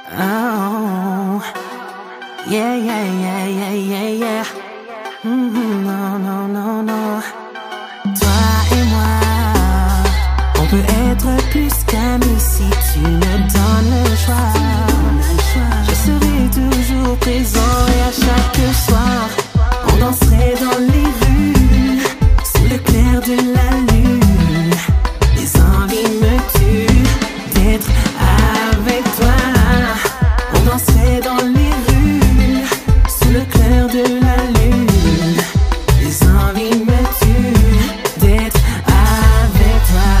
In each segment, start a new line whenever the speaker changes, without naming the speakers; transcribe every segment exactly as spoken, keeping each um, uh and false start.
Oh, yeah, yeah, yeah, yeah, yeah, yeah. Mm-hmm, non, non, non, non. Toi et moi, on peut être plus qu'amis si tu me donnes le choix. Je serai toujours présent et à chaque soir, on danserait dans les rues, sous le clair de la lune. Les envies me tuent d'être avec toi. On danserait dans les rues, sous le clair de la lune. Les envies me tuent d'être avec toi.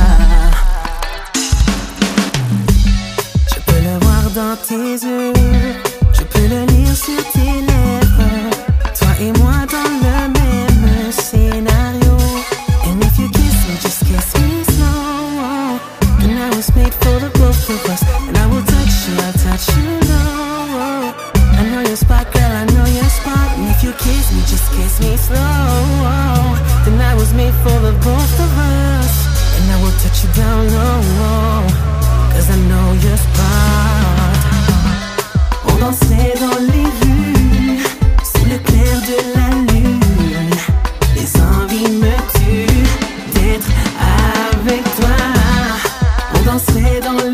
Je peux le voir dans tes yeux, je peux le lire sur tes lèvres. Toi et moi dans le même scénario. And if you kiss me, just kiss me slow. And I was made for the both of us. And I will touch you, I'll touch you low. I know your spot, girl, I know your spot. And if you kiss me, just kiss me slow. Then I was made for the both of us. And I will touch you down low, cause I know your spot. On danserait dans les rues, sous le clair de la lune. Les envies me tuent d'être avec toi. On danserait dans